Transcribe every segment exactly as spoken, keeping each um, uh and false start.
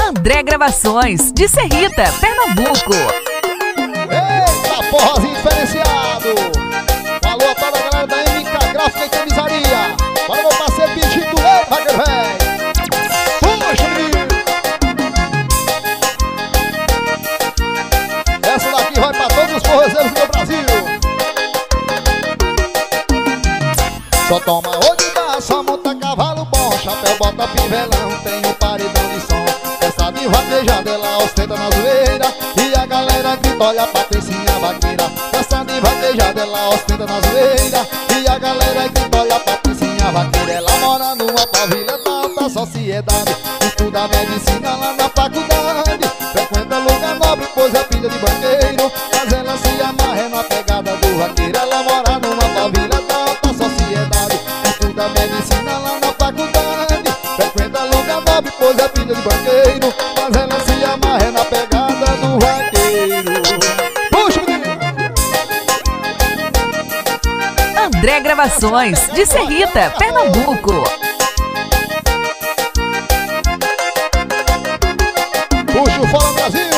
André Gravações, de Serrita, Pernambuco. Eita, forrozinho diferenciado. Falou a toda a galera da M K Gráfica e Camisaria. Para meu parceiro Bichito Lei, Wagner Véi. Puxa, menino. Essa daqui vai pra todos os forrozeiros do Brasil. Só toma olho da só monta cavalo bom. Chapéu, bota fivelão, tem um paredão de som. Essa de vaquejada, ela ostenta na zoeira. E a galera grita, olha a Patricinha vaqueira. Essa de vaquejada, ela ostenta na zoeira. E a galera grita, olha a Patricinha vaqueira. Ela mora numa pavilha da alta sociedade. Estuda medicina lá na faculdade. Frequenta lugar nobre, pois é filha de banqueiro. Mas ela se amarra na pegada do vaqueiro. Ela mora numa pavilha da alta sociedade. Estuda medicina lá na faculdade. Frequenta lugar nobre, pois é filha de banqueiro. Mas ela se amarra na pegada do vaqueiro. Puxa, menino! André Gravações, de Serrita, Pernambuco. Puxa o Fora Brasil!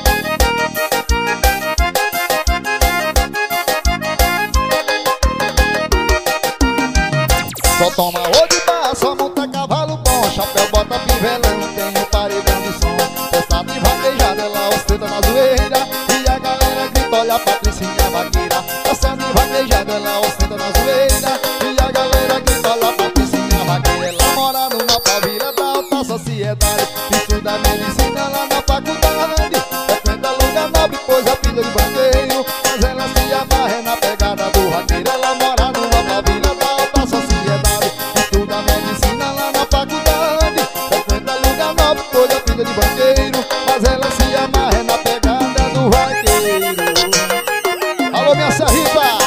Só toma olho da só monta cavalo bom. Chapéu, bota fivelão, tem um paredão de som. Festa de vaquejada, ela ostenta na zoeira. E a galera grita, olha a Patricinha vaqueira. Festa de vaquejada, ela ostenta na zoeira. E a galera grita, olha a Patricinha vaqueira. Ela mora numa pavilha da alta sociedade. Estuda medicina lá na faculdade. Frequenta lugar nobre, pois é filha de banqueiro. Mas ela se amarra na pegada do vaqueiro. Ela mora numa pavilha da alta sociedade. Estuda medicina lá na faculdade. Frequenta lugar nobre, pois é filha de banqueiro. Mas ela se amarra na pegada do vaqueiro. Alô, minha Serrita!